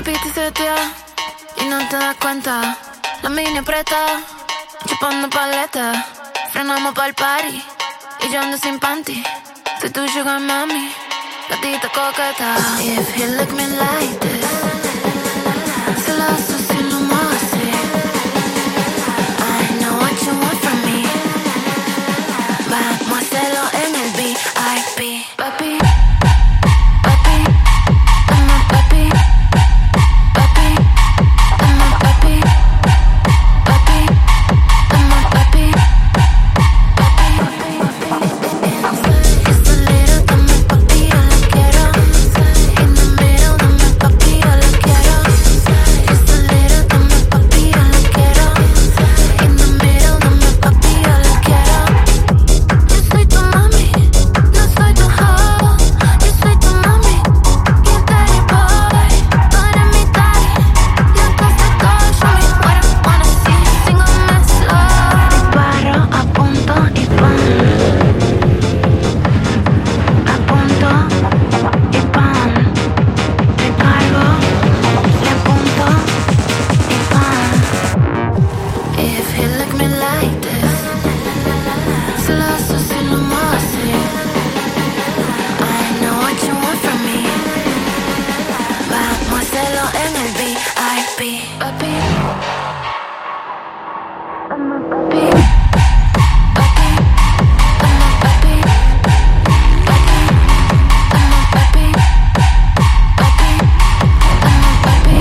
piti setea y no te das cuenta. La mini aprieta, chupando paleta. Frenamos pa'l party y yo ando sin panty. Soy tu sugar mami, gatita coqueta. If you look me like this, se lo hace si lo muevo así. I know what you want from me. Vamos a hacerlo en el VIP. Papi, papi, dame papi. Papi, dame papi. Papi, dame papi. Esta little dame papi, yo la quiero. In the middle, dame papi, yo la quiero. Esta little dame papi, yo la quiero. In the middle, dame papi, yo la quiero. Yo soy tu mami, no soy tu hoe. Yo soy tu mami, y el daddy boy. Tú eres mi daddy, yo te sé todo. Show me what I wanna see, single man slow. Disparo, apunto y pam. Apunto y pam. Recargo, le apunto y pam. If you look me like this, se lo hace si lo muevo así. I know what you want from me. Vamos a hacerlo en el VIP. Papi, dame papi. Papi, dame papi. Papi, dame papi. Papi, dame papi.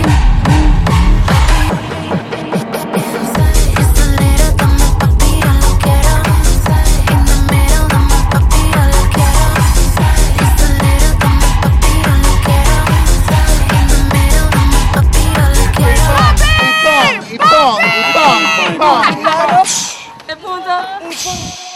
Esta little dame papi, yo la quiero. In the middle, dame papi, yo la quiero. Esta little dame papi, yo la quiero. In the middle, dame papi, yo la quiero. Y pon. De punto.